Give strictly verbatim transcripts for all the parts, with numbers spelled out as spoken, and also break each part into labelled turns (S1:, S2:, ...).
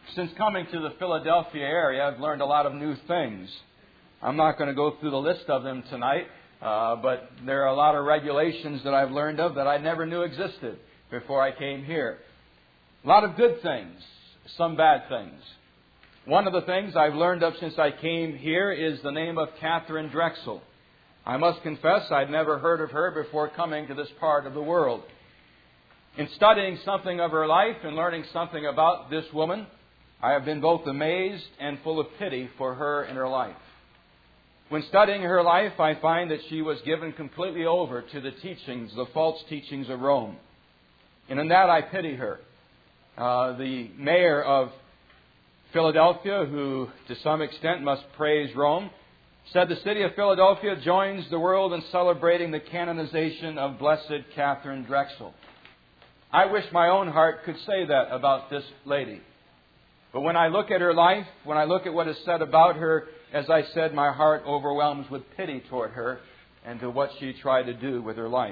S1: Since coming to the Philadelphia area, I've learned a lot of new things. I'm not going to go through the list of them tonight, uh, but there are a lot of regulations that I've learned of that I never knew existed before I came here. A lot of good things, some bad things. One of the things I've learned of since I came here is the name of Catherine Drexel. I must confess I'd never heard of her before coming to this part of the world. In studying something of her life and learning something about this woman, I have been both amazed and full of pity for her and her life. When studying her life, I find that she was given completely over to the teachings, the false teachings of Rome. And in that I pity her. Uh, the mayor of Philadelphia, who to some extent must praise Rome, said the city of Philadelphia joins the world in celebrating the canonization of Blessed Catherine Drexel. I wish my own heart could say that about this lady. But when I look at her life, when I look at what is said about her, as I said, my heart overwhelms with pity toward her and to what she tried to do with her life.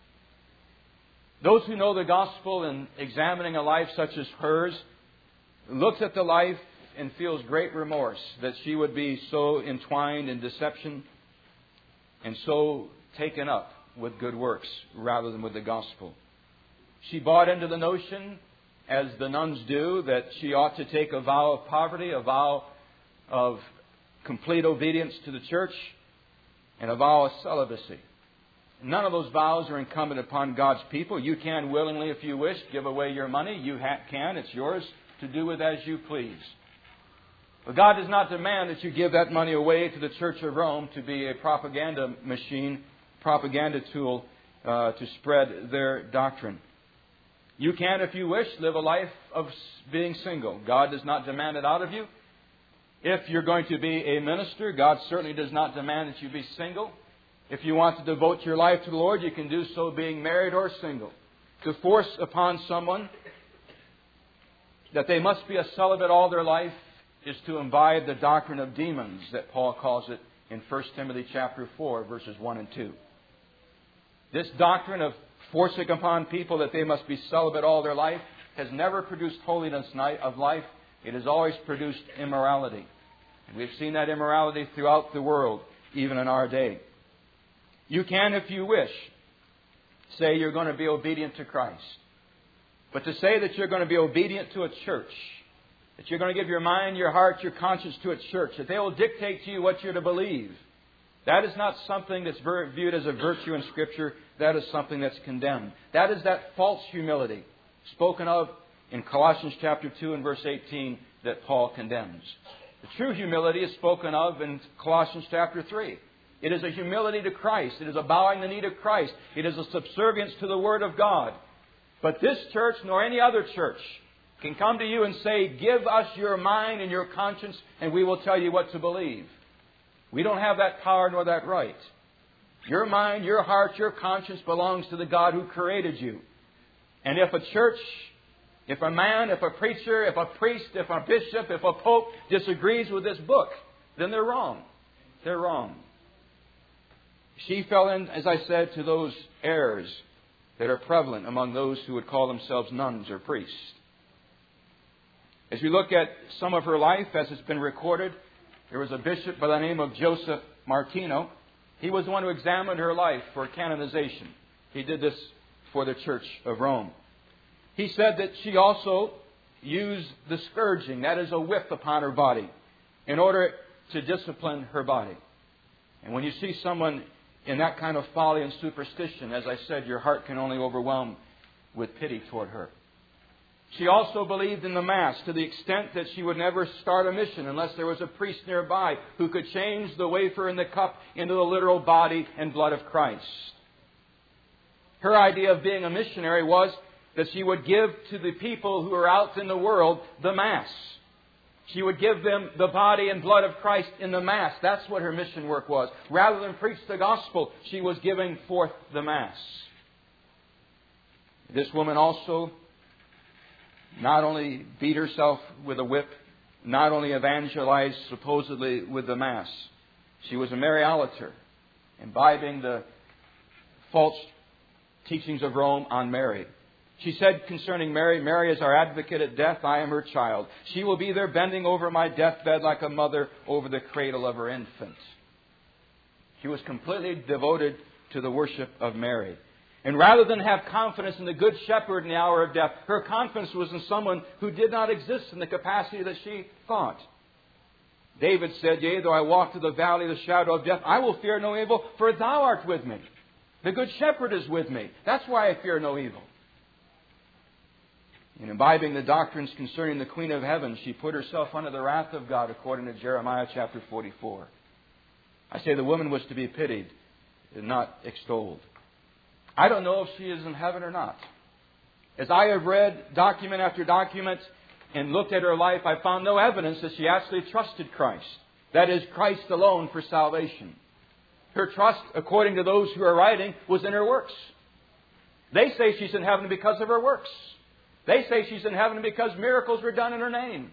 S1: Those who know the gospel and examining a life such as hers, looks at the life and feels great remorse that she would be so entwined in deception and so taken up with good works rather than with the gospel. She bought into the notion, as the nuns do, that she ought to take a vow of poverty, a vow of complete obedience to the church, and a vow of celibacy. None of those vows are incumbent upon God's people. You can willingly, if you wish, give away your money. You ha- can. It's yours to do with as you please. But God does not demand that you give that money away to the Church of Rome to be a propaganda machine, propaganda tool uh, to spread their doctrine. You can, if you wish, live a life of being single. God does not demand it out of you. If you're going to be a minister, God certainly does not demand that you be single. If you want to devote your life to the Lord, you can do so being married or single. To force upon someone that they must be a celibate all their life is to imbibe the doctrine of demons, that Paul calls it in First Timothy chapter four, verses one and two. This doctrine of forcing upon people that they must be celibate all their life has never produced holiness of life. It has always produced immorality. And we've seen that immorality throughout the world, even in our day. You can, if you wish, say you're going to be obedient to Christ. But to say that you're going to be obedient to a church, that you're going to give your mind, your heart, your conscience to a church, that they will dictate to you what you're to believe, that is not something that's viewed as a virtue in Scripture. That is something that's condemned. That is that false humility spoken of in Colossians chapter two and verse eighteen that Paul condemns. The true humility is spoken of in Colossians chapter three. It is a humility to Christ. It is a bowing the knee to Christ. It is a subservience to the Word of God. But this church, nor any other church, can come to you and say, give us your mind and your conscience, and we will tell you what to believe. We don't have that power nor that right. Your mind, your heart, your conscience belongs to the God who created you. And if a church, if a man, if a preacher, if a priest, if a bishop, if a pope disagrees with this book, then they're wrong. They're wrong. She fell in, as I said, to those errors that are prevalent among those who would call themselves nuns or priests. As we look at some of her life, as it's been recorded, there was a bishop by the name of Joseph Martino. He was the one who examined her life for canonization. He did this for the Church of Rome. He said that she also used the scourging, that is a whip upon her body, in order to discipline her body. And when you see someone in that kind of folly and superstition, as I said, your heart can only overwhelm with pity toward her. She also believed in the Mass to the extent that she would never start a mission unless there was a priest nearby who could change the wafer and the cup into the literal body and blood of Christ. Her idea of being a missionary was that she would give to the people who are out in the world the Mass. She would give them the body and blood of Christ in the Mass. That's what her mission work was. Rather than preach the gospel, she was giving forth the Mass. This woman also not only beat herself with a whip, not only evangelized supposedly with the Mass. She was a Mariolater, imbibing the false teachings of Rome on Mary. She said concerning Mary, Mary is our advocate at death. I am her child. She will be there bending over my deathbed like a mother over the cradle of her infant. She was completely devoted to the worship of Mary. And rather than have confidence in the Good Shepherd in the hour of death, her confidence was in someone who did not exist in the capacity that she thought. David said, yea, though I walk through the valley of the shadow of death, I will fear no evil, for thou art with me. The Good Shepherd is with me. That's why I fear no evil. In imbibing the doctrines concerning the Queen of Heaven, she put herself under the wrath of God, according to Jeremiah chapter forty-four. I say the woman was to be pitied and not extolled. I don't know if she is in heaven or not. As I have read document after document and looked at her life, I found no evidence that she actually trusted Christ. That is, Christ alone for salvation. Her trust, according to those who are writing, was in her works. They say she's in heaven because of her works. They say she's in heaven because miracles were done in her name.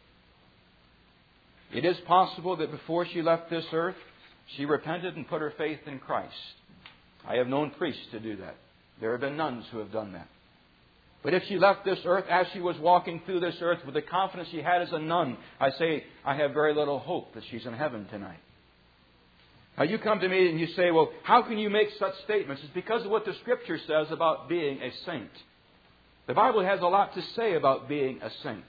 S1: It is possible that before she left this earth, she repented and put her faith in Christ. I have known priests to do that. There have been nuns who have done that. But if she left this earth as she was walking through this earth with the confidence she had as a nun, I say I have very little hope that she's in heaven tonight. Now you come to me and you say, well, how can you make such statements? It's because of what the Scripture says about being a saint. The Bible has a lot to say about being a saint.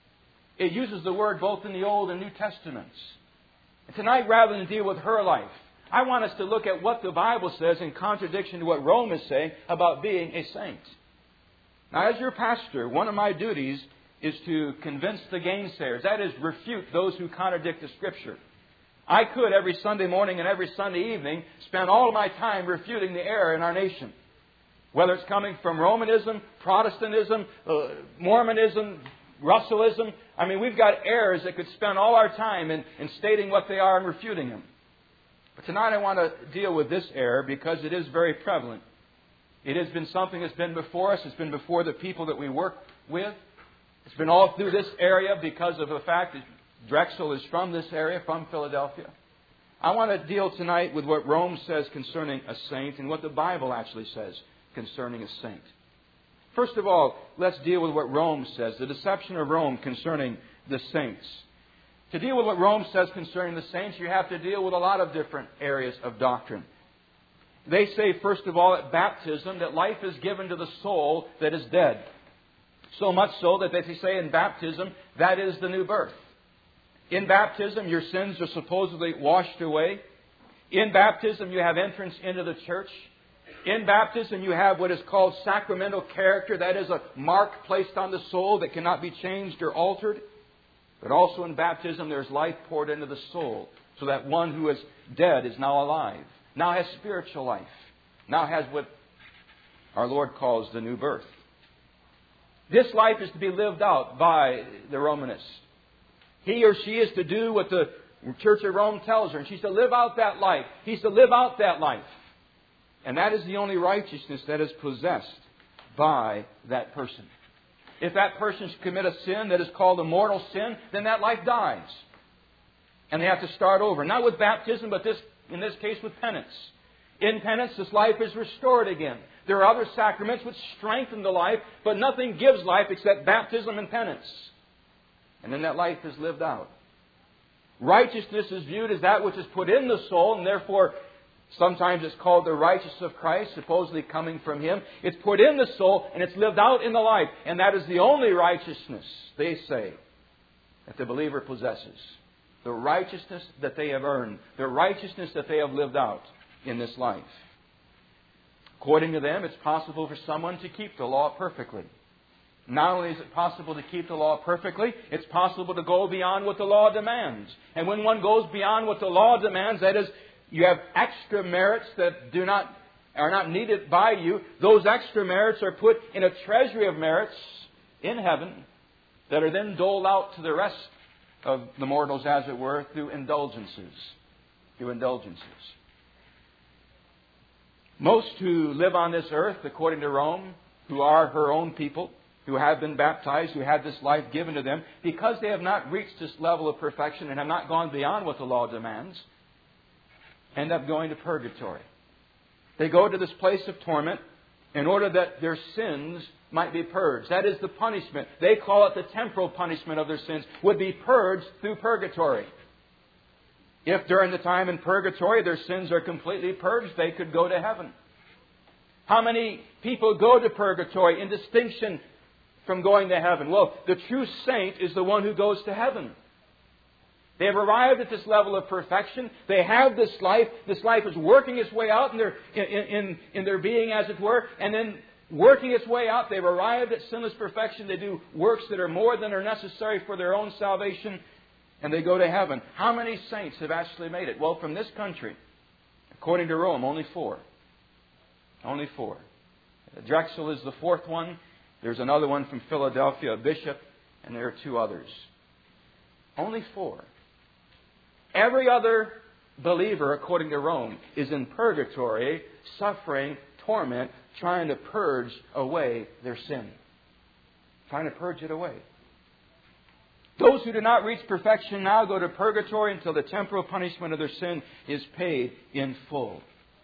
S1: It uses the word both in the Old and New Testaments. And tonight, rather than deal with her life, I want us to look at what the Bible says in contradiction to what Rome is saying about being a saint. Now, as your pastor, one of my duties is to convince the gainsayers. That is, refute those who contradict the Scripture. I could, every Sunday morning and every Sunday evening, spend all of my time refuting the error in our nation. Whether it's coming from Romanism, Protestantism, uh, Mormonism, Russellism. I mean, we've got errors that could spend all our time in, in stating what they are and refuting them. But tonight I want to deal with this error because it is very prevalent. It has been something that's been before us. It's been before the people that we work with. It's been all through this area because of the fact that Drexel is from this area, from Philadelphia. I want to deal tonight with what Rome says concerning a saint and what the Bible actually says concerning a saint. First of all, let's deal with what Rome says, the deception of Rome concerning the saints. To deal with what Rome says concerning the saints, you have to deal with a lot of different areas of doctrine. They say, first of all, at baptism, that life is given to the soul that is dead. So much so that they say in baptism, that is the new birth. In baptism, your sins are supposedly washed away. In baptism, you have entrance into the church. In baptism, you have what is called sacramental character. That is a mark placed on the soul that cannot be changed or altered. But also in baptism, there's life poured into the soul, so that one who is dead is now alive, now has spiritual life, now has what our Lord calls the new birth. This life is to be lived out by the Romanist. He or she is to do what the Church of Rome tells her, and she's to live out that life. He's to live out that life. And that is the only righteousness that is possessed by that person. If that person should commit a sin that is called a mortal sin, then that life dies. And they have to start over. Not with baptism, but this, in this case with penance. In penance, this life is restored again. There are other sacraments which strengthen the life, but nothing gives life except baptism and penance. And then that life is lived out. Righteousness is viewed as that which is put in the soul, and therefore sometimes it's called the righteousness of Christ, supposedly coming from Him. It's put in the soul and it's lived out in the life. And that is the only righteousness, they say, that the believer possesses. The righteousness that they have earned. The righteousness that they have lived out in this life. According to them, it's possible for someone to keep the law perfectly. Not only is it possible to keep the law perfectly, it's possible to go beyond what the law demands. And when one goes beyond what the law demands, that is, you have extra merits that do not are not needed by you. Those extra merits are put in a treasury of merits in heaven that are then doled out to the rest of the mortals, as it were, through indulgences. Through indulgences. Most who live on this earth, according to Rome, who are her own people, who have been baptized, who have this life given to them, because they have not reached this level of perfection and have not gone beyond what the law demands, end up going to purgatory. They go to this place of torment, in order that their sins might be purged. That is the punishment. They call it the temporal punishment of their sins, would be purged through purgatory. If during the time in purgatory their sins are completely purged, they could go to heaven. How many people go to purgatory in distinction from going to heaven? Well, the true saint is the one who goes to heaven. They have arrived at this level of perfection. They have this life. This life is working its way out in their, in, in, in their being, as it were. And then working its way out, they've arrived at sinless perfection. They do works that are more than are necessary for their own salvation. And they go to heaven. How many saints have actually made it? Well, from this country, according to Rome, only four. Only four. Drexel is the fourth one. There's another one from Philadelphia, a bishop. And there are two others. Only four. Every other believer, according to Rome, is in purgatory, suffering, torment, trying to purge away their sin. Trying to purge it away. Those who do not reach perfection now go to purgatory until the temporal punishment of their sin is paid in full.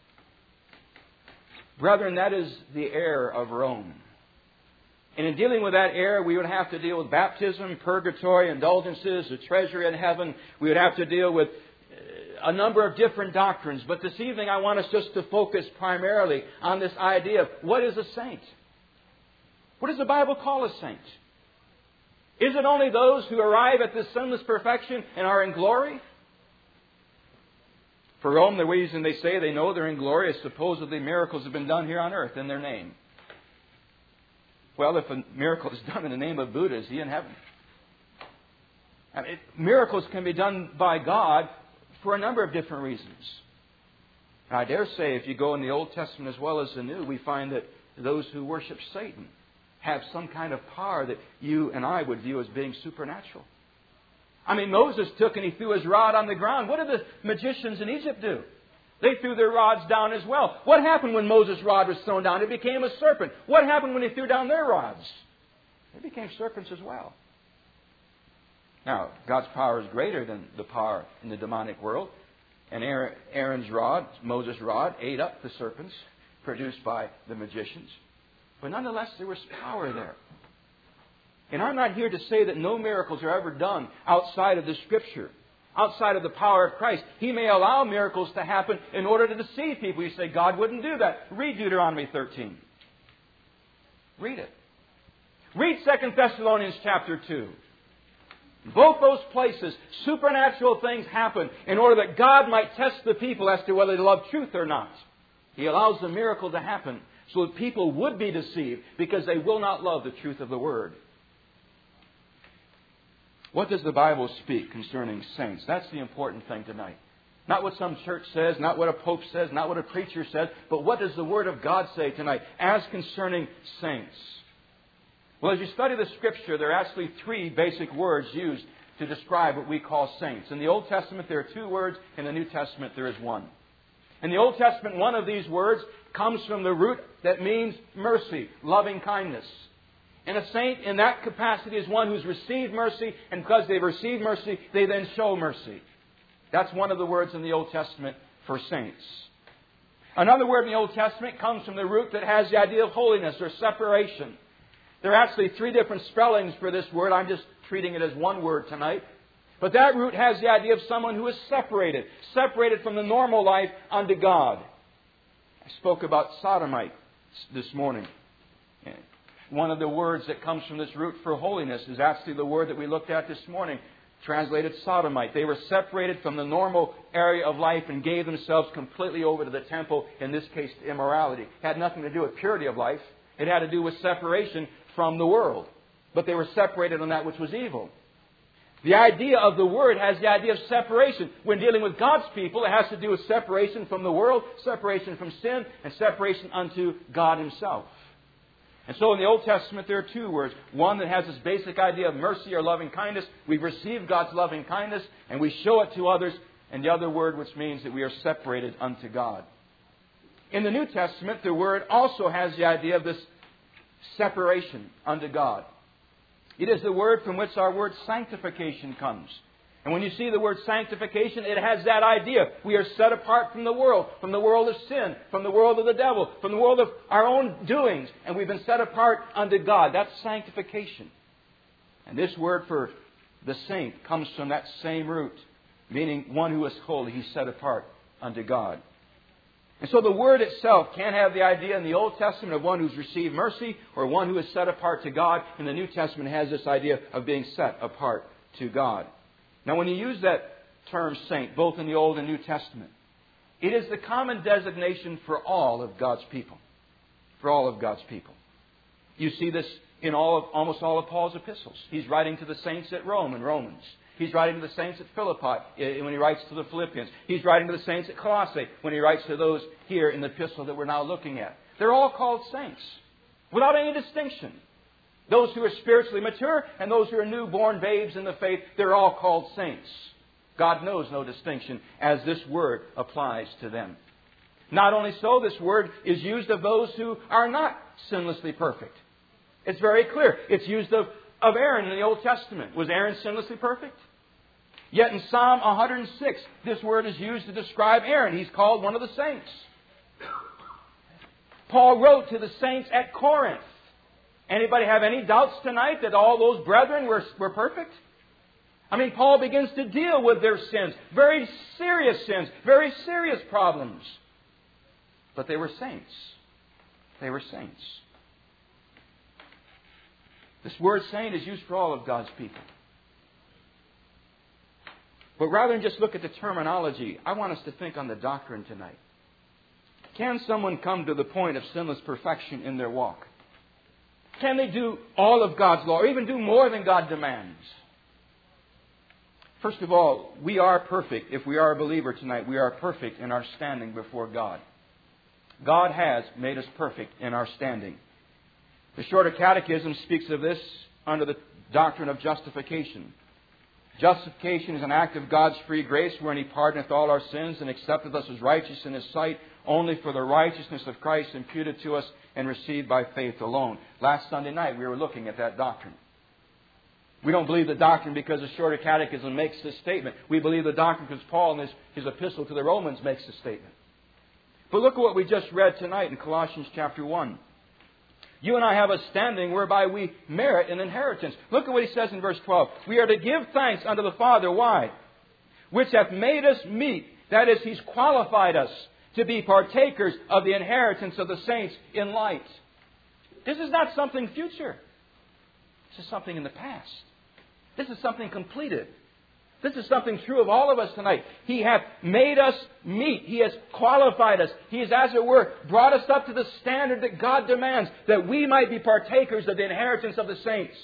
S1: Brethren, that is the error of Rome. And in dealing with that error, we would have to deal with baptism, purgatory, indulgences, the treasury in heaven. We would have to deal with a number of different doctrines. But this evening I want us just to focus primarily on this idea of what is a saint? What does the Bible call a saint? Is it only those who arrive at this sinless perfection and are in glory? For Rome, the reason they say they know they're in glory is supposedly miracles have been done here on earth in their name. Well, if a miracle is done in the name of Buddha, is he in heaven? I mean, miracles can be done by God for a number of different reasons. And I dare say if you go in the Old Testament as well as the New, we find that those who worship Satan have some kind of power that you and I would view as being supernatural. I mean, Moses took and he threw his rod on the ground. What did the magicians in Egypt do? They threw their rods down as well. What happened when Moses' rod was thrown down? It became a serpent. What happened when he threw down their rods? They became serpents as well. Now, God's power is greater than the power in the demonic world. And Aaron's rod, Moses' rod, ate up the serpents produced by the magicians. But nonetheless, there was power there. And I'm not here to say that no miracles are ever done outside of the Scripture, outside of the power of Christ. He may allow miracles to happen in order to deceive people. You say, God wouldn't do that. Read Deuteronomy thirteen. Read it. Read Second Thessalonians chapter two. Both those places, supernatural things happen in order that God might test the people as to whether they love truth or not. He allows the miracle to happen so that people would be deceived because they will not love the truth of the Word. What does the Bible speak concerning saints? That's the important thing tonight. Not what some church says, not what a pope says, not what a preacher says, but what does the Word of God say tonight as concerning saints? Well, as you study the Scripture, there are actually three basic words used to describe what we call saints. In the Old Testament, there are two words. In the New Testament, there is one. In the Old Testament, one of these words comes from the root that means mercy, loving kindness. And a saint in that capacity is one who's received mercy, and because they've received mercy, they then show mercy. That's one of the words in the Old Testament for saints. Another word in the Old Testament comes from the root that has the idea of holiness or separation. There are actually three different spellings for this word. I'm just treating it as one word tonight. But that root has the idea of someone who is separated, separated from the normal life unto God. I spoke about sodomite this morning. One of the words that comes from this root for holiness is actually the word that we looked at this morning, translated sodomite. They were separated from the normal area of life and gave themselves completely over to the temple, in this case to immorality. It had nothing to do with purity of life. It had to do with separation from the world. But they were separated on that which was evil. The idea of the word has the idea of separation. When dealing with God's people, it has to do with separation from the world, separation from sin, and separation unto God Himself. And so in the Old Testament, there are two words. One that has this basic idea of mercy or loving kindness. We've received God's loving kindness and we show it to others. And the other word which means that we are separated unto God. In the New Testament, the word also has the idea of this separation unto God. It is the word from which our word sanctification comes. And when you see the word sanctification, it has that idea. We are set apart from the world, from the world of sin, from the world of the devil, from the world of our own doings, and we've been set apart unto God. That's sanctification. And this word for the saint comes from that same root, meaning one who is holy. He's set apart unto God. And so the word itself can have the idea in the Old Testament of one who's received mercy or one who is set apart to God. In the New Testament, it has this idea of being set apart to God. Now, when you use that term saint, both in the Old and New Testament, it is the common designation for all of God's people. For all of God's people. You see this in all of, almost all of Paul's epistles. He's writing to the saints at Rome in Romans. He's writing to the saints at Philippi when he writes to the Philippians. He's writing to the saints at Colossae when he writes to those here in the epistle that we're now looking at. They're all called saints without any distinction. Those who are spiritually mature and those who are newborn babes in the faith, they're all called saints. God knows no distinction as this word applies to them. Not only so, this word is used of those who are not sinlessly perfect. It's very clear. It's used of, of Aaron in the Old Testament. Was Aaron sinlessly perfect? Yet in Psalm one hundred six, this word is used to describe Aaron. He's called one of the saints. Paul wrote to the saints at Corinth. Anybody have any doubts tonight that all those brethren were, were perfect? I mean, Paul begins to deal with their sins. Very serious sins. Very serious problems. But they were saints. They were saints. This word saint is used for all of God's people. But rather than just look at the terminology, I want us to think on the doctrine tonight. Can someone come to the point of sinless perfection in their walk? Can they do all of God's law, or even do more than God demands? First of all, we are perfect. If we are a believer tonight, we are perfect in our standing before God. God has made us perfect in our standing. The Shorter Catechism speaks of this under the doctrine of justification. Justification is an act of God's free grace wherein He pardoneth all our sins and accepteth us as righteous in His sight only for the righteousness of Christ imputed to us and received by faith alone. Last Sunday night we were looking at that doctrine. We don't believe the doctrine because the Shorter Catechism makes this statement. We believe the doctrine because Paul in his, his epistle to the Romans makes this statement. But look at what we just read tonight in Colossians chapter one. You and I have a standing whereby we merit an inheritance. Look at what he says in verse twelve. We are to give thanks unto the Father. Why? Which hath made us meet. That is, He's qualified us to be partakers of the inheritance of the saints in light. This is not something future. This is something in the past. This is something completed. This is something true of all of us tonight. He hath made us meet. He has qualified us. He has, as it were, brought us up to the standard that God demands, that we might be partakers of the inheritance of the saints.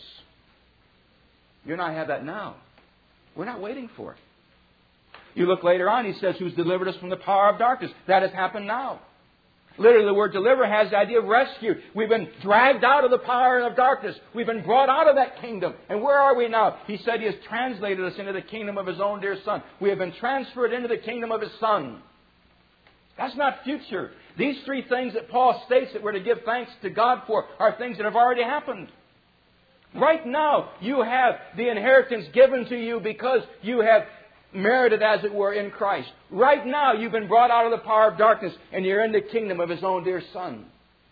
S1: You and I have that now. We're not waiting for it. You look later on, he says, who's delivered us from the power of darkness. That has happened now. Literally, the word deliver has the idea of rescue. We've been dragged out of the power of darkness. We've been brought out of that kingdom. And where are we now? He said He has translated us into the kingdom of His own dear Son. We have been transferred into the kingdom of His Son. That's not future. These three things that Paul states that we're to give thanks to God for are things that have already happened. Right now, you have the inheritance given to you because you have merited, as it were, in Christ. Right now, you've been brought out of the power of darkness and you're in the kingdom of His own dear Son.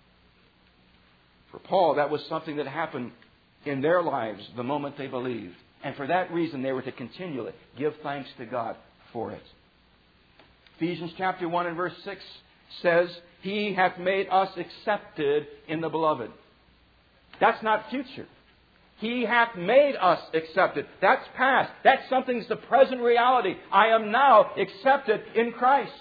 S1: For Paul, that was something that happened in their lives the moment they believed. And for that reason, they were to continually give thanks to God for it. Ephesians chapter one and verse six says, He hath made us accepted in the Beloved. That's not future. He hath made us accepted. That's past. That's something that's the present reality. I am now accepted in Christ.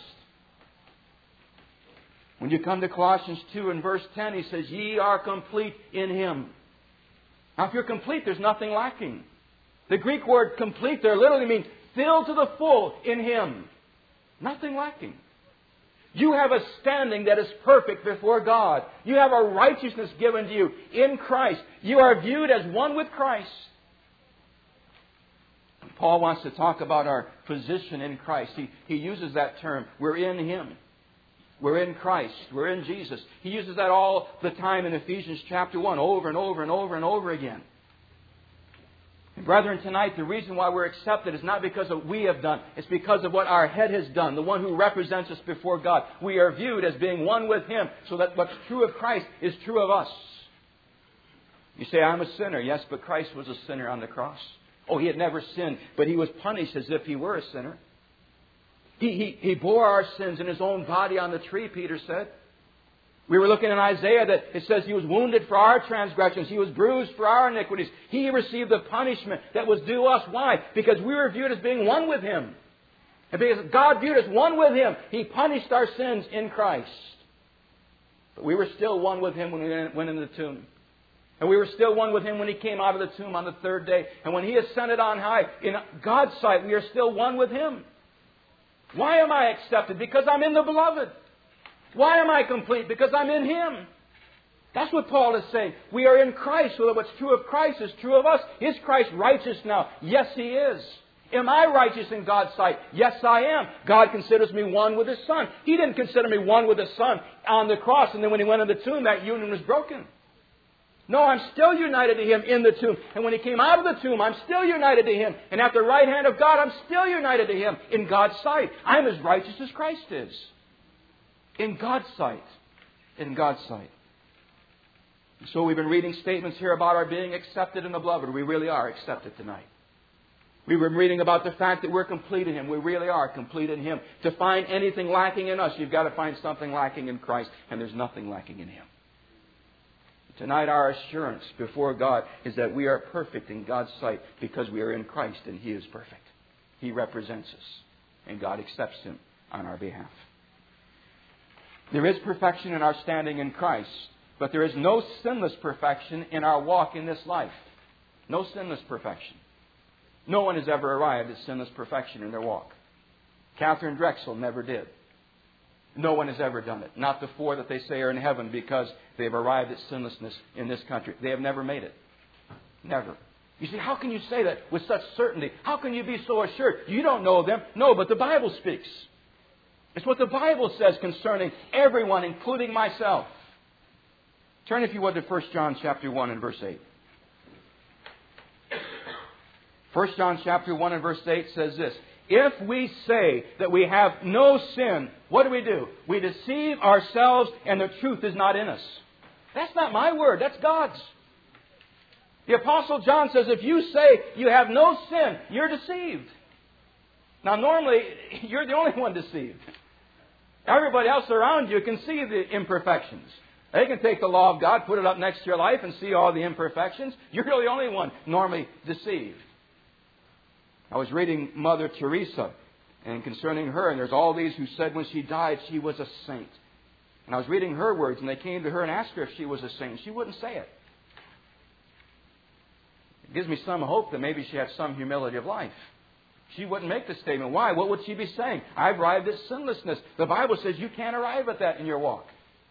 S1: When you come to Colossians two and verse ten, he says, Ye are complete in Him. Now, if you're complete, there's nothing lacking. The Greek word complete there literally means filled to the full in Him. Nothing lacking. You have a standing that is perfect before God. You have a righteousness given to you in Christ. You are viewed as one with Christ. Paul wants to talk about our position in Christ. He, he uses that term. We're in Him. We're in Christ. We're in Jesus. He uses that all the time in Ephesians chapter one, over and over and over and over again. And brethren, tonight, the reason why we're accepted is not because of what we have done. It's because of what our head has done, the one who represents us before God. We are viewed as being one with Him, so that what's true of Christ is true of us. You say, I'm a sinner. Yes, but Christ was a sinner on the cross. Oh, He had never sinned, but He was punished as if He were a sinner. He, he, he bore our sins in His own body on the tree, Peter said. We were looking in Isaiah that it says He was wounded for our transgressions. He was bruised for our iniquities. He received the punishment that was due us. Why? Because we were viewed as being one with Him. And because God viewed us one with Him, He punished our sins in Christ. But we were still one with Him when we went into the tomb. And we were still one with Him when He came out of the tomb on the third day. And when He ascended on high, in God's sight, we are still one with Him. Why am I accepted? Because I'm in the Beloved. Why am I complete? Because I'm in Him. That's what Paul is saying. We are in Christ, so that what's true of Christ is true of us. Is Christ righteous now? Yes, He is. Am I righteous in God's sight? Yes, I am. God considers me one with His Son. He didn't consider me one with His Son on the cross, and then when He went in the tomb, that union was broken. No, I'm still united to Him in the tomb. And when He came out of the tomb, I'm still united to Him. And at the right hand of God, I'm still united to Him in God's sight. I'm as righteous as Christ is. In God's sight. In God's sight. So we've been reading statements here about our being accepted in the Beloved. We really are accepted tonight. We've been reading about the fact that we're complete in Him. We really are complete in Him. To find anything lacking in us, you've got to find something lacking in Christ. And there's nothing lacking in Him. Tonight our assurance before God is that we are perfect in God's sight because we are in Christ and He is perfect. He represents us. And God accepts Him on our behalf. There is perfection in our standing in Christ, but there is no sinless perfection in our walk in this life. No sinless perfection. No one has ever arrived at sinless perfection in their walk. Catherine Drexel never did. No one has ever done it. Not the four that they say are in heaven because they have arrived at sinlessness in this country. They have never made it. Never. You see, how can you say that with such certainty? How can you be so assured? You don't know them. No, but the Bible speaks. It's what the Bible says concerning everyone, including myself. Turn, if you would, to First John chapter one and verse eight. First John chapter one and verse eight says this. If we say that we have no sin, what do we do? We deceive ourselves and the truth is not in us. That's not my word. That's God's. The Apostle John says if you say you have no sin, you're deceived. Now normally, you're the only one deceived. Everybody else around you can see the imperfections. They can take the law of God, put it up next to your life and see all the imperfections. You're the only one normally deceived. I was reading Mother Teresa and concerning her, and there's all these who said when she died she was a saint. And I was reading her words, and they came to her and asked her if she was a saint. She wouldn't say it. It gives me some hope that maybe she had some humility of life. She wouldn't make the statement. Why? What would she be saying? I've arrived at sinlessness. The Bible says you can't arrive at that in your walk.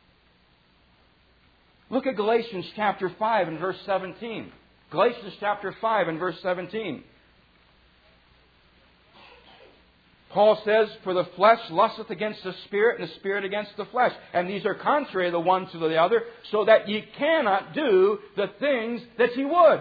S1: Look at Galatians chapter five and verse seventeen. Galatians chapter five and verse seventeen. Paul says, for the flesh lusteth against the Spirit, and the Spirit against the flesh. And these are contrary the one to the other, so that ye cannot do the things that ye would.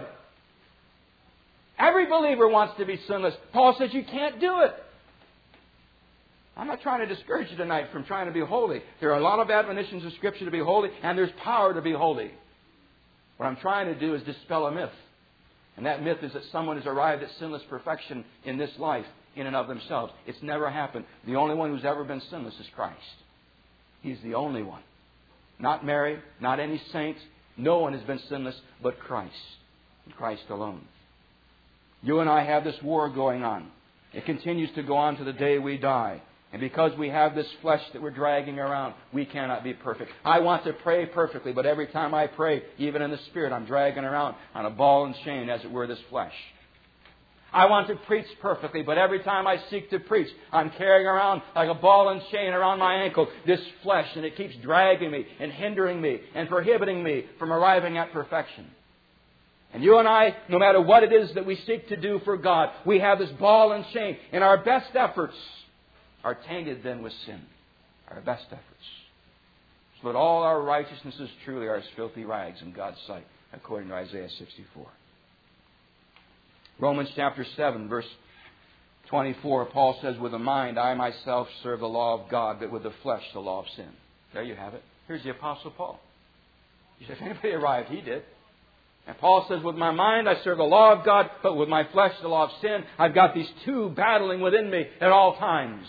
S1: Every believer wants to be sinless. Paul says you can't do it. I'm not trying to discourage you tonight from trying to be holy. There are a lot of admonitions in Scripture to be holy, and there's power to be holy. What I'm trying to do is dispel a myth. And that myth is that someone has arrived at sinless perfection in this life, in and of themselves. It's never happened. The only one who's ever been sinless is Christ. He's the only one. Not Mary, not any saint. No one has been sinless but Christ. And Christ alone. You and I have this war going on. It continues to go on to the day we die. And because we have this flesh that we're dragging around, we cannot be perfect. I want to pray perfectly, but every time I pray, even in the Spirit, I'm dragging around on a ball and chain, as it were, this flesh. I want to preach perfectly, but every time I seek to preach, I'm carrying around like a ball and chain around my ankle, this flesh, and it keeps dragging me and hindering me and prohibiting me from arriving at perfection. And you and I, no matter what it is that we seek to do for God, we have this ball and chain, and our best efforts are tainted then with sin. Our best efforts. So that all our righteousnesses truly are as filthy rags in God's sight, according to Isaiah sixty-four. Romans chapter seven, verse twenty-four, Paul says, with the mind I myself serve the law of God, but with the flesh the law of sin. There you have it. Here's the Apostle Paul. You say, if anybody arrived, he did. And Paul says, with my mind I serve the law of God, but with my flesh the law of sin. I've got these two battling within me at all times.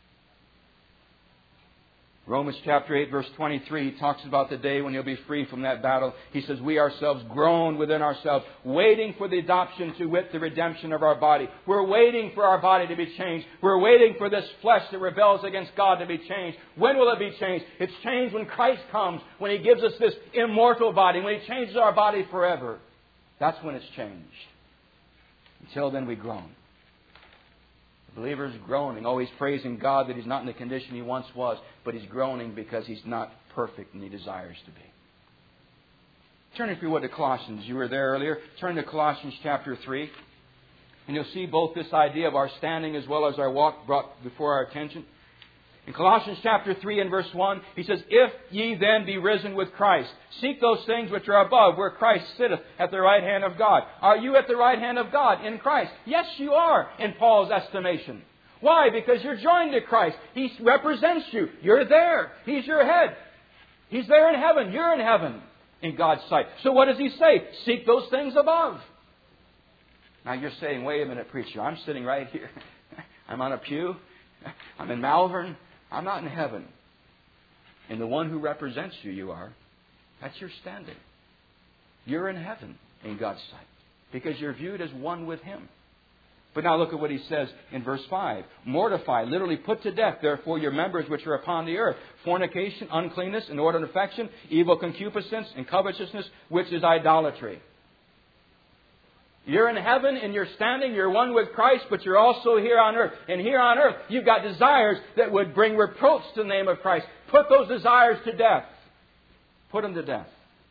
S1: Romans chapter eight, verse twenty-three, he talks about the day when you'll be free from that battle. He says, we ourselves groan within ourselves, waiting for the adoption, to wit, the redemption of our body. We're waiting for our body to be changed. We're waiting for this flesh that rebels against God to be changed. When will it be changed? It's changed when Christ comes, when He gives us this immortal body, when He changes our body forever. That's when it's changed. Until then, we groan. The believer is groaning, always praising God that he's not in the condition he once was, but he's groaning because he's not perfect and he desires to be. Turn, if you would, to Colossians. You were there earlier. Turn to Colossians chapter three. And you'll see both this idea of our standing as well as our walk brought before our attention. In Colossians chapter three and verse one, he says, if ye then be risen with Christ, seek those things which are above, where Christ sitteth at the right hand of God. Are you at the right hand of God in Christ? Yes, you are, in Paul's estimation. Why? Because you're joined to Christ. He represents you. You're there. He's your head. He's there in heaven. You're in heaven in God's sight. So what does he say? Seek those things above. Now you're saying, wait a minute, preacher, I'm sitting right here. I'm on a pew. I'm in Malvern. I'm not in heaven. And the one who represents you, you are. That's your standing. You're in heaven in God's sight. Because you're viewed as one with Him. But now look at what he says in verse five. Mortify, literally put to death, therefore, your members which are upon the earth. Fornication, uncleanness, inordinate affection, evil concupiscence, and covetousness, which is idolatry. You're in heaven and you're standing, you're one with Christ, but you're also here on earth. And here on earth, you've got desires that would bring reproach to the name of Christ. Put those desires to death. Put them to death.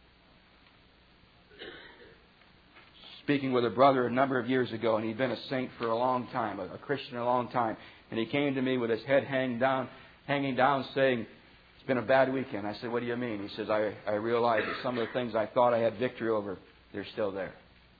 S1: Speaking with a brother a number of years ago, and he'd been a saint for a long time, a, a Christian a long time. And he came to me with his head hanging down, hanging down, saying, it's been a bad weekend. I said, what do you mean? He says, I, I realize that some of the things I thought I had victory over, they're still there.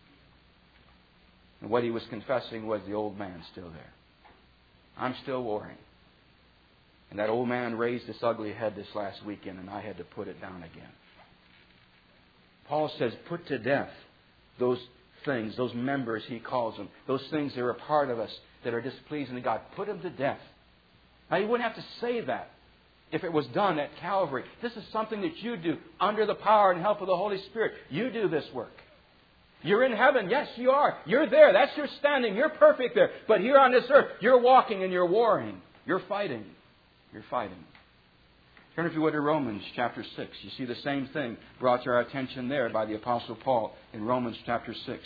S1: And what he was confessing was the old man's still there. I'm still warring. And that old man raised this ugly head this last weekend, and I had to put it down again. Paul says, put to death those things, those members, he calls them, those things that are a part of us that are displeasing to God. Put them to death. Now, you wouldn't have to say that if it was done at Calvary. This is something that you do under the power and help of the Holy Spirit. You do this work. You're in heaven. Yes, you are. You're there. That's your standing. You're perfect there. But here on this earth, you're walking and you're warring. You're fighting. You're fighting. Turn, if you would, to Romans chapter six. You see the same thing brought to our attention there by the Apostle Paul in Romans chapter six.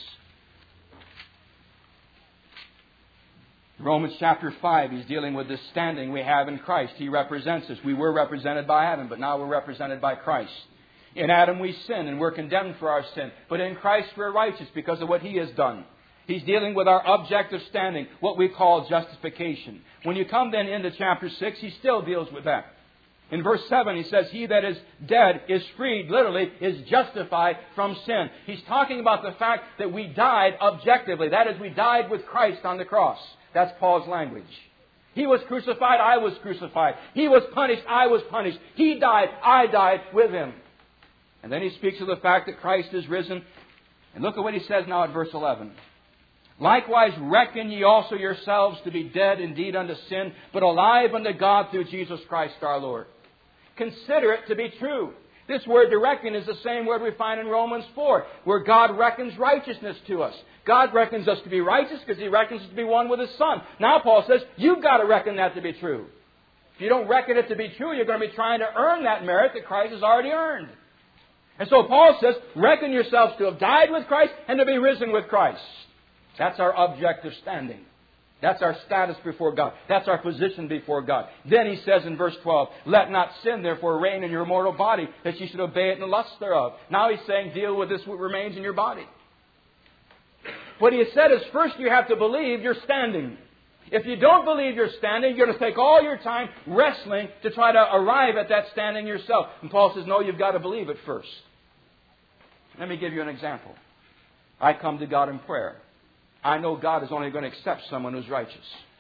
S1: Romans chapter five, he's dealing with this standing we have in Christ. He represents us. We were represented by Adam, but now we're represented by Christ. In Adam we sin and we're condemned for our sin. But in Christ we're righteous because of what He has done. He's dealing with our objective standing, what we call justification. When you come then into chapter six, he still deals with that. In verse seven, he says, he that is dead is freed, literally, is justified from sin. He's talking about the fact that we died objectively. That is, we died with Christ on the cross. That's Paul's language. He was crucified, I was crucified. He was punished, I was punished. He died, I died with Him. And then he speaks of the fact that Christ is risen. And look at what he says now at verse eleven. Likewise reckon ye also yourselves to be dead indeed unto sin, but alive unto God through Jesus Christ our Lord. Consider it to be true. This word to reckon is the same word we find in Romans four, where God reckons righteousness to us. God reckons us to be righteous because He reckons us to be one with His Son. Now Paul says, you've got to reckon that to be true. If you don't reckon it to be true, you're going to be trying to earn that merit that Christ has already earned. And so Paul says, reckon yourselves to have died with Christ and to be risen with Christ. That's our objective standing. That's our status before God. That's our position before God. Then he says in verse twelve, let not sin therefore reign in your mortal body, that ye should obey it in the lust thereof. Now he's saying, deal with this what remains in your body. What he has said is, first you have to believe you're standing. If you don't believe you're standing, you're going to take all your time wrestling to try to arrive at that standing yourself. And Paul says, no, you've got to believe it first. Let me give you an example. I come to God in prayer. I know God is only going to accept someone who's righteous.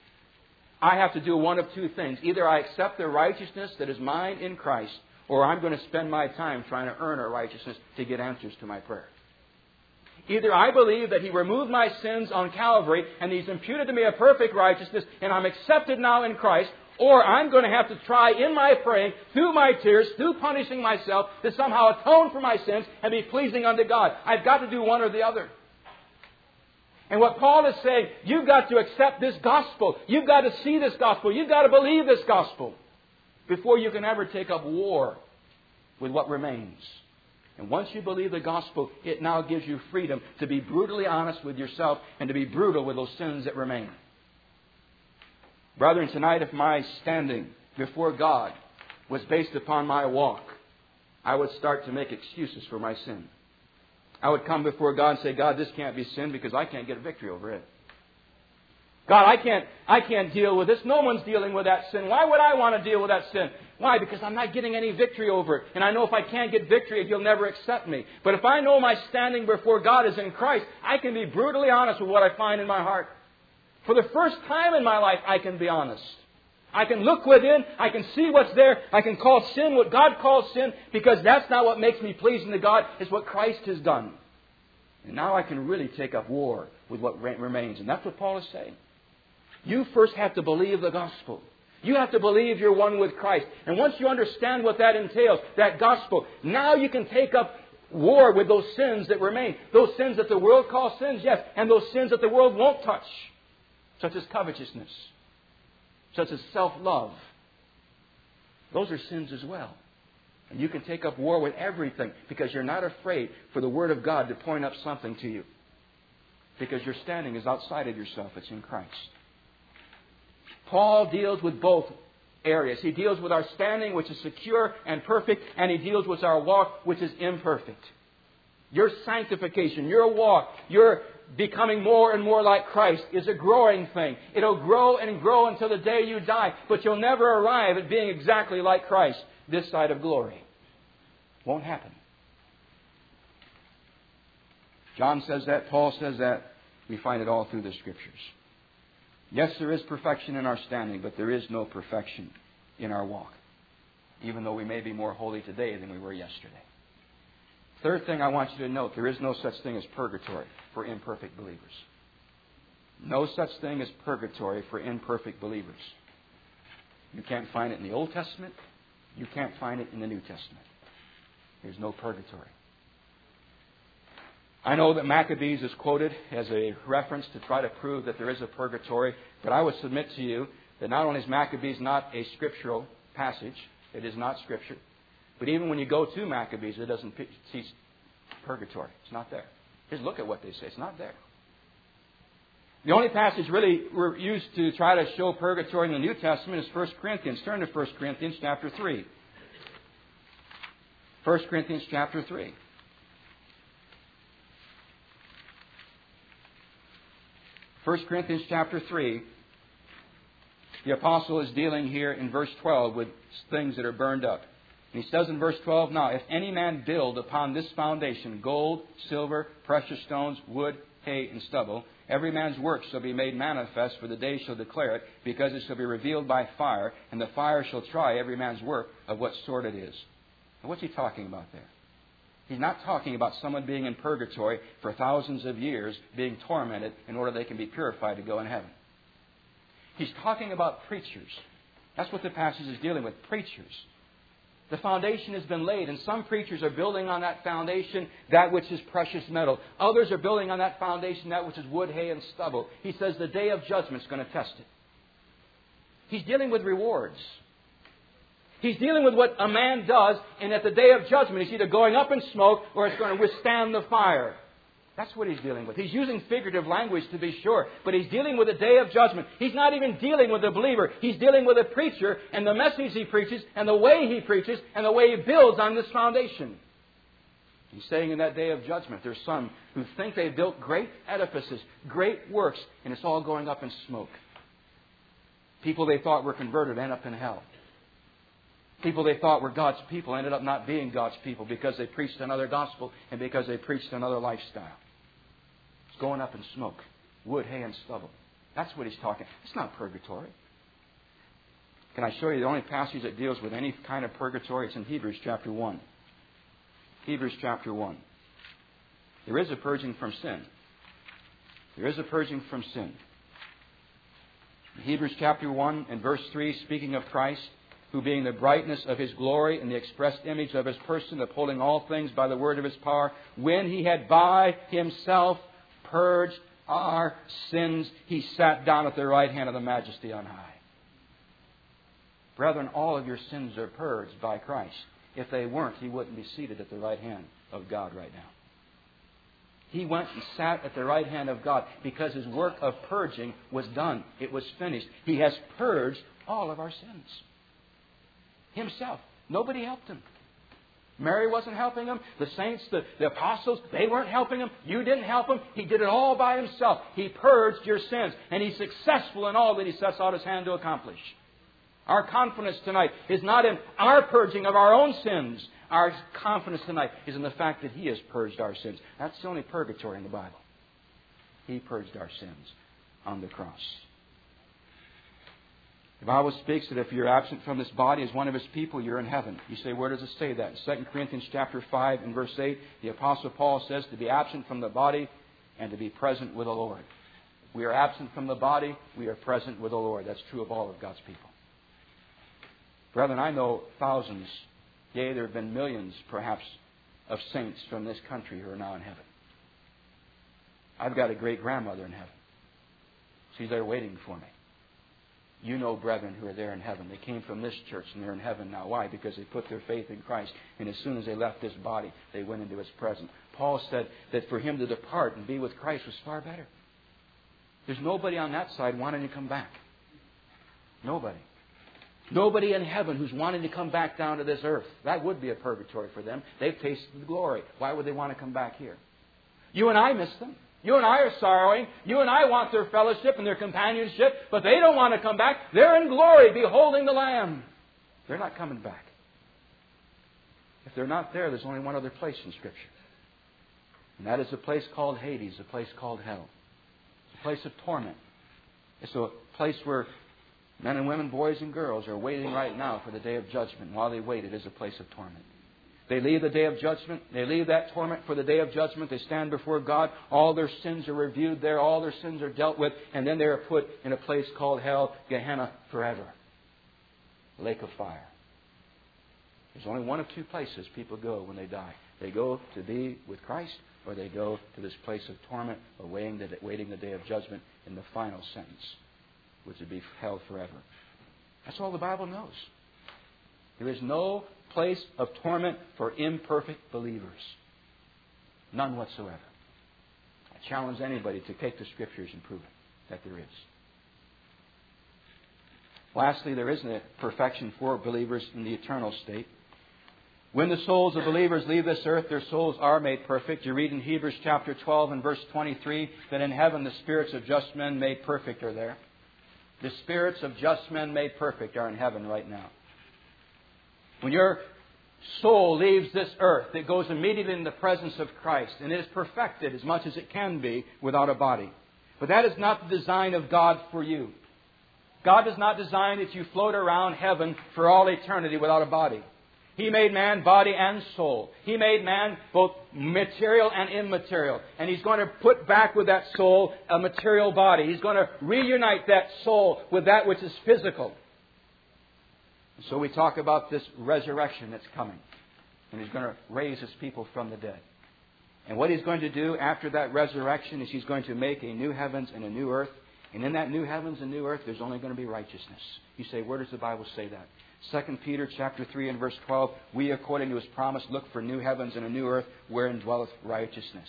S1: I have to do one of two things. Either I accept the righteousness that is mine in Christ, or I'm going to spend my time trying to earn a righteousness to get answers to my prayer. Either I believe that He removed my sins on Calvary and He's imputed to me a perfect righteousness and I'm accepted now in Christ, or I'm going to have to try in my praying, through my tears, through punishing myself, to somehow atone for my sins and be pleasing unto God. I've got to do one or the other. And what Paul is saying, you've got to accept this gospel. You've got to see this gospel. You've got to believe this gospel before you can ever take up war with what remains. And once you believe the gospel, it now gives you freedom to be brutally honest with yourself and to be brutal with those sins that remain. Brethren, tonight, if my standing before God was based upon my walk, I would start to make excuses for my sin. I would come before God and say, God, this can't be sin because I can't get victory over it. God, I can't, I can't deal with this. No one's dealing with that sin. Why would I want to deal with that sin? Why? Because I'm not getting any victory over it. And I know if I can't get victory, He'll never accept me. But if I know my standing before God is in Christ, I can be brutally honest with what I find in my heart. For the first time in my life, I can be honest. I can look within. I can see what's there. I can call sin what God calls sin, because that's not what makes me pleasing to God. It's what Christ has done. And now I can really take up war with what remains. And that's what Paul is saying. You first have to believe the gospel. You have to believe you're one with Christ. And once you understand what that entails, that gospel, now you can take up war with those sins that remain. Those sins that the world calls sins, yes. And those sins that the world won't touch. Such as covetousness. Such as self-love. Those are sins as well. And you can take up war with everything because you're not afraid for the Word of God to point up something to you. Because your standing is outside of yourself. It's in Christ. Paul deals with both areas. He deals with our standing, which is secure and perfect, and he deals with our walk, which is imperfect. Your sanctification, your walk, your becoming more and more like Christ is a growing thing. It'll grow and grow until the day you die, but you'll never arrive at being exactly like Christ this side of glory. Won't happen. John says that. Paul says that. We find it all through the Scriptures. Yes, there is perfection in our standing, but there is no perfection in our walk, even though we may be more holy today than we were yesterday. Third thing I want you to note, there is no such thing as purgatory for imperfect believers. No such thing as purgatory for imperfect believers. You can't find it in the Old Testament. You can't find it in the New Testament. There's no purgatory. I know that Maccabees is quoted as a reference to try to prove that there is a purgatory, but I would submit to you that not only is Maccabees not a scriptural passage, it is not Scripture, but even when you go to Maccabees, it doesn't teach purgatory. It's not there. Just look at what they say. It's not there. The only passage really we're used to try to show purgatory in the New Testament is First Corinthians. Turn to First Corinthians chapter three. First Corinthians chapter three. First Corinthians chapter three, the apostle is dealing here in verse twelve with things that are burned up. And he says in verse twelve, now, if any man build upon this foundation gold, silver, precious stones, wood, hay, and stubble, every man's work shall be made manifest, for the day shall declare it, because it shall be revealed by fire, and the fire shall try every man's work of what sort it is. And what's he talking about there? He's not talking about someone being in purgatory for thousands of years, being tormented in order they can be purified to go in heaven. He's talking about preachers. That's what the passage is dealing with, preachers. The foundation has been laid, and some preachers are building on that foundation that which is precious metal. Others are building on that foundation that which is wood, hay, and stubble. He says the day of judgment is going to test it. He's dealing with rewards. He's dealing with what a man does, and at the day of judgment, it's either going up in smoke or it's going to withstand the fire. That's what he's dealing with. He's using figurative language to be sure, but he's dealing with the day of judgment. He's not even dealing with a believer. He's dealing with a preacher and the message he preaches and the way he preaches and the way he builds on this foundation. He's saying in that day of judgment, there's some who think they've built great edifices, great works, and it's all going up in smoke. People they thought were converted end up in hell. People they thought were God's people ended up not being God's people because they preached another gospel and because they preached another lifestyle. It's going up in smoke. wood, hay, and stubble. That's what he's talking. It's not purgatory. Can I show you the only passage that deals with any kind of purgatory? It's in Hebrews chapter one. Hebrews chapter one. There is a purging from sin. There is a purging from sin. In Hebrews chapter one and verse three, speaking of Christ, who being the brightness of His glory and the expressed image of His person, upholding all things by the word of His power, when He had by Himself purged our sins, He sat down at the right hand of the Majesty on high. Brethren, all of your sins are purged by Christ. If they weren't, He wouldn't be seated at the right hand of God right now. He went and sat at the right hand of God because His work of purging was done. It was finished. He has purged all of our sins. Himself. Nobody helped Him. Mary wasn't helping Him. The saints, the, the apostles, they weren't helping Him. You didn't help Him. He did it all by Himself. He purged your sins. And He's successful in all that He sets out His hand to accomplish. Our confidence tonight is not in our purging of our own sins. Our confidence tonight is in the fact that He has purged our sins. That's the only purgatory in the Bible. He purged our sins on the cross. The Bible speaks that if you're absent from this body as one of His people, you're in heaven. You say, where does it say that? In Second Corinthians chapter five and verse eight, the Apostle Paul says to be absent from the body and to be present with the Lord. We are absent from the body, we are present with the Lord. That's true of all of God's people. Brethren, I know thousands, yea, there have been millions, perhaps, of saints from this country who are now in heaven. I've got a great-grandmother in heaven. She's there waiting for me. You know brethren who are there in heaven. They came from this church and they're in heaven now. Why? Because they put their faith in Christ. And as soon as they left this body, they went into His presence. Paul said that for him to depart and be with Christ was far better. There's nobody on that side wanting to come back. Nobody. Nobody in heaven who's wanting to come back down to this earth. That would be a purgatory for them. They've tasted the glory. Why would they want to come back here? You and I miss them. You and I are sorrowing. You and I want their fellowship and their companionship, but they don't want to come back. They're in glory, beholding the Lamb. They're not coming back. If they're not there, there's only one other place in Scripture. And that is a place called Hades, a place called hell. It's a place of torment. It's a place where men and women, boys and girls are waiting right now for the day of judgment. While they wait, it is a place of torment. They leave the day of judgment. They leave that torment for the day of judgment. They stand before God. All their sins are reviewed there. All their sins are dealt with. And then they are put in a place called hell, Gehenna, forever. Lake of fire. There's only one of two places people go when they die. They go to be with Christ, or they go to this place of torment, awaiting the, waiting the day of judgment in the final sentence, which would be hell forever. That's all the Bible knows. There is no place of torment for imperfect believers. None whatsoever. I challenge anybody to take the Scriptures and prove it, that there is. Lastly, there isn't a perfection for believers in the eternal state. When the souls of believers leave this earth, their souls are made perfect. You read in Hebrews chapter twelve and verse twenty-three that in heaven the spirits of just men made perfect are there. The spirits of just men made perfect are in heaven right now. When your soul leaves this earth, it goes immediately in the presence of Christ, and it is perfected as much as it can be without a body. But that is not the design of God for you. God does not design that you float around heaven for all eternity without a body. He made man body and soul. He made man both material and immaterial. And He's going to put back with that soul a material body. He's going to reunite that soul with that which is physical. And so we talk about this resurrection that's coming. And He's going to raise His people from the dead. And what He's going to do after that resurrection is He's going to make a new heavens and a new earth. And in that new heavens and new earth, there's only going to be righteousness. You say, where does the Bible say that? Second Peter chapter three and verse twelve, we according to His promise look for new heavens and a new earth wherein dwelleth righteousness.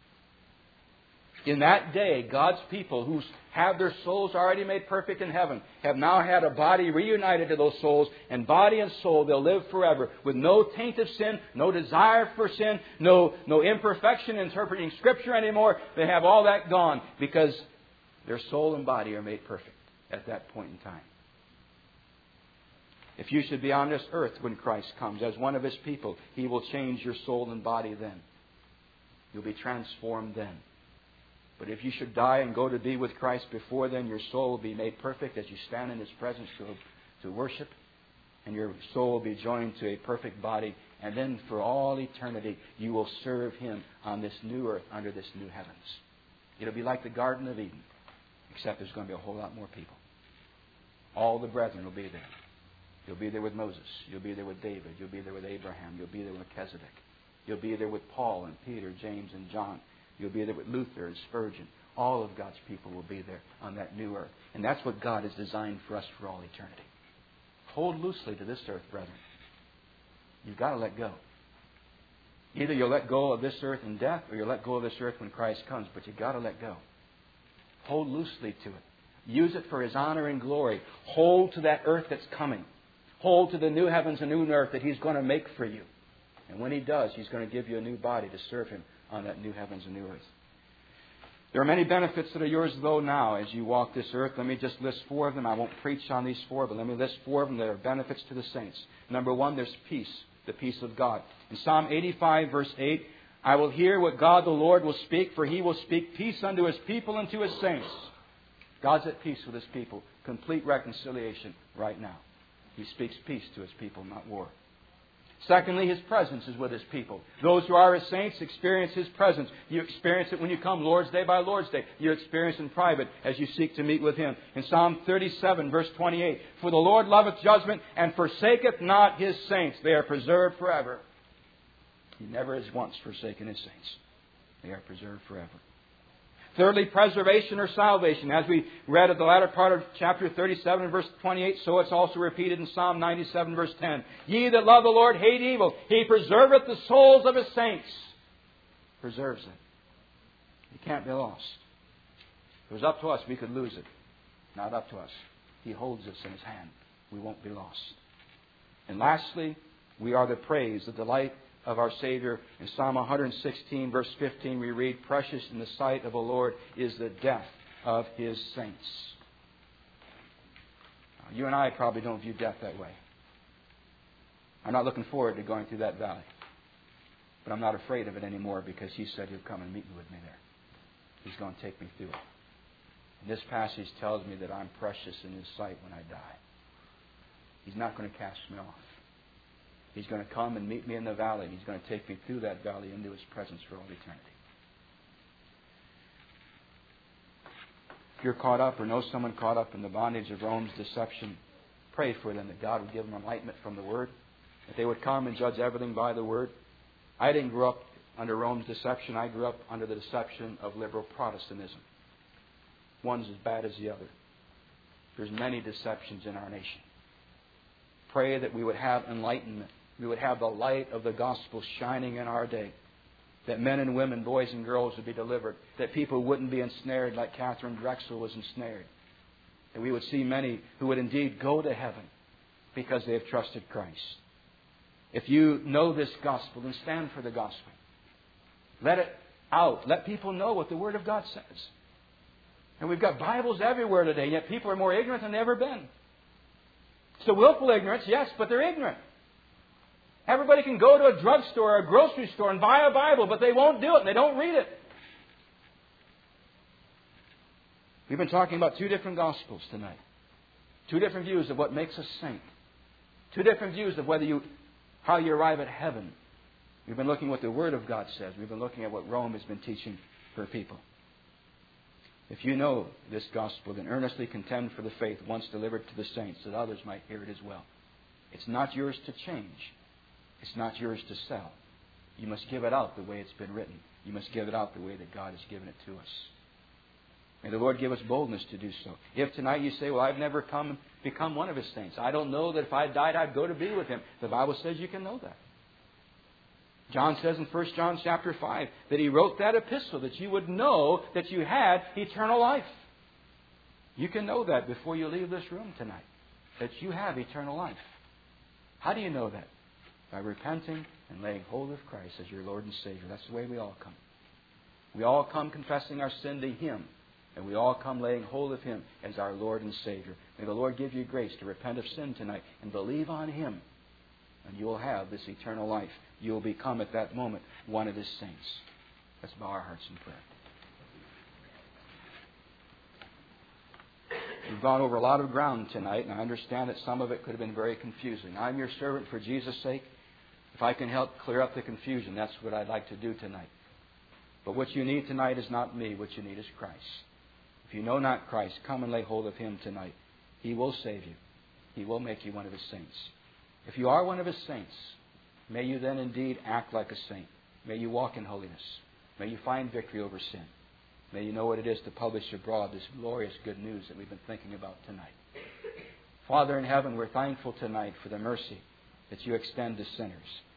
S1: In that day, God's people who have their souls already made perfect in heaven have now had a body reunited to those souls, and body and soul they'll live forever with no taint of sin, no desire for sin, no, no imperfection in interpreting Scripture anymore. They have all that gone because their soul and body are made perfect at that point in time. If you should be on this earth when Christ comes as one of His people, He will change your soul and body then. You'll be transformed then. But if you should die and go to be with Christ before then, your soul will be made perfect as you stand in His presence to, to worship. And your soul will be joined to a perfect body. And then for all eternity, you will serve Him on this new earth, under this new heavens. It'll be like the Garden of Eden, except there's going to be a whole lot more people. All the brethren will be there. You'll be there with Moses. You'll be there with David. You'll be there with Abraham. You'll be there with Melchizedek. You'll be there with Paul and Peter, James and John. You'll be there with Luther and Spurgeon. All of God's people will be there on that new earth. And that's what God has designed for us for all eternity. Hold loosely to this earth, brethren. You've got to let go. Either you'll let go of this earth in death, or you'll let go of this earth when Christ comes. But you've got to let go. Hold loosely to it. Use it for His honor and glory. Hold to that earth that's coming. Hold to the new heavens and new earth that He's going to make for you. And when He does, He's going to give you a new body to serve Him on that new heavens and new earth. There are many benefits that are yours, though, now as you walk this earth. Let me just list four of them. I won't preach on these four, but let me list four of them that are benefits to the saints. Number one, there's peace, the peace of God. In Psalm eighty-five, verse eight, I will hear what God the Lord will speak, for He will speak peace unto His people and to His saints. God's at peace with His people. Complete reconciliation right now. He speaks peace to His people, not war. Secondly, His presence is with His people. Those who are His saints experience His presence. You experience it when you come Lord's Day by Lord's Day. You experience it in private as you seek to meet with Him. In Psalm thirty-seven, verse twenty-eight, For the Lord loveth judgment, and forsaketh not His saints. They are preserved forever. He never has once forsaken His saints. They are preserved forever. Thirdly, preservation or salvation. As we read at the latter part of chapter thirty-seven, verse twenty-eight, so it's also repeated in Psalm ninety-seven, verse ten. Ye that love the Lord hate evil. He preserveth the souls of His saints. Preserves it. It can't be lost. If it was up to us, we could lose it. Not up to us. He holds us in His hand. We won't be lost. And lastly, we are the praise, the delight of our Savior. In Psalm one sixteen, verse fifteen, we read, Precious in the sight of the Lord is the death of His saints. Now, you and I probably don't view death that way. I'm not looking forward to going through that valley. But I'm not afraid of it anymore because He said He'll come and meet with me there. He's going to take me through it. And this passage tells me that I'm precious in His sight when I die. He's not going to cast me off. He's going to come and meet me in the valley. And He's going to take me through that valley into His presence for all eternity. If you're caught up or know someone caught up in the bondage of Rome's deception, pray for them that God would give them enlightenment from the Word, that they would come and judge everything by the Word. I didn't grow up under Rome's deception. I grew up under the deception of liberal Protestantism. One's as bad as the other. There's many deceptions in our nation. Pray that we would have enlightenment. We would have the light of the gospel shining in our day. That men and women, boys and girls would be delivered. That people wouldn't be ensnared like Catherine Drexel was ensnared. That we would see many who would indeed go to heaven because they have trusted Christ. If you know this gospel, then stand for the gospel. Let it out. Let people know what the Word of God says. And we've got Bibles everywhere today, yet people are more ignorant than they've ever been. So willful ignorance, yes, but they're ignorant. Everybody can go to a drugstore or a grocery store and buy a Bible, but they won't do it and they don't read it. We've been talking about two different gospels tonight. Two different views of what makes a saint. Two different views of whether you, how you arrive at heaven. We've been looking at what the Word of God says. We've been looking at what Rome has been teaching her people. If you know this gospel, then earnestly contend for the faith once delivered to the saints, that others might hear it as well. It's not yours to change. It's not yours to sell. You must give it out the way it's been written. You must give it out the way that God has given it to us. May the Lord give us boldness to do so. If tonight you say, well, I've never come become one of His saints. I don't know that if I died, I'd go to be with Him. The Bible says you can know that. John says in First John chapter five that he wrote that epistle that you would know that you had eternal life. You can know that before you leave this room tonight, that you have eternal life. How do you know that? By repenting and laying hold of Christ as your Lord and Savior. That's the way we all come. We all come confessing our sin to Him, and we all come laying hold of Him as our Lord and Savior. May the Lord give you grace to repent of sin tonight and believe on Him, and you will have this eternal life. You will become at that moment one of His saints. Let's bow our hearts in prayer. We've gone over a lot of ground tonight, and I understand that some of it could have been very confusing. I'm your servant for Jesus' sake. If I can help clear up the confusion, that's what I'd like to do tonight. But what you need tonight is not me. What you need is Christ. If you know not Christ, come and lay hold of Him tonight. He will save you. He will make you one of His saints. If you are one of His saints, may you then indeed act like a saint. May you walk in holiness. May you find victory over sin. May you know what it is to publish abroad this glorious good news that we've been thinking about tonight. Father in heaven, we're thankful tonight for the mercy that you extend to sinners.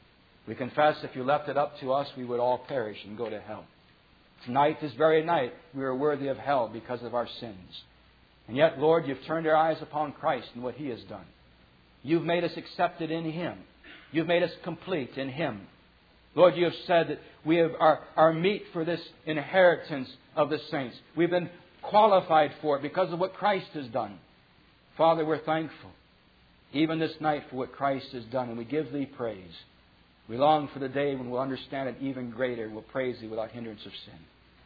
S1: We confess if you left it up to us, we would all perish and go to hell. Tonight, this very night, we are worthy of hell because of our sins. And yet, Lord, you've turned our eyes upon Christ and what He has done. You've made us accepted in Him. You've made us complete in Him. Lord, you have said that we have our, our meat for this inheritance of the saints. We've been qualified for it because of what Christ has done. Father, we're thankful, even this night, for what Christ has done, and we give Thee praise. We long for the day when we'll understand it even greater and we'll praise Thee without hindrance of sin.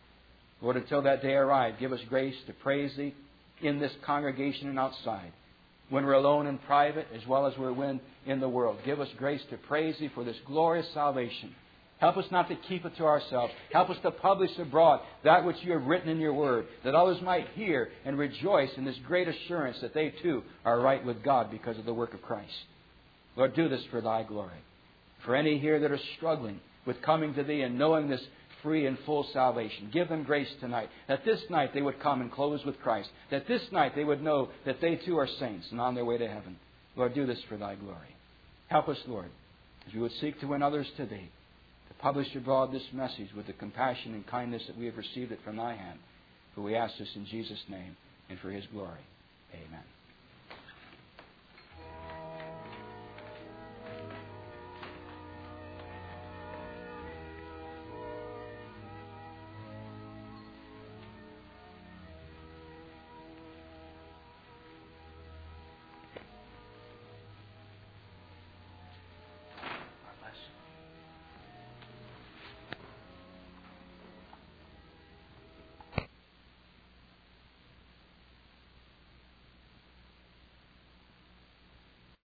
S1: Lord, until that day arrive, give us grace to praise Thee in this congregation and outside. When we're alone in private as well as we're when in the world. Give us grace to praise Thee for this glorious salvation. Help us not to keep it to ourselves. Help us to publish abroad that which You have written in Your Word, that others might hear and rejoice in this great assurance that they too are right with God because of the work of Christ. Lord, do this for Thy glory. For any here that are struggling with coming to Thee and knowing this free and full salvation, give them grace tonight, that this night they would come and close with Christ, that this night they would know that they too are saints and on their way to heaven. Lord, do this for Thy glory. Help us, Lord, as we would seek to win others to Thee, to publish abroad this message with the compassion and kindness that we have received it from Thy hand. For we ask this in Jesus' name and for His glory. Amen.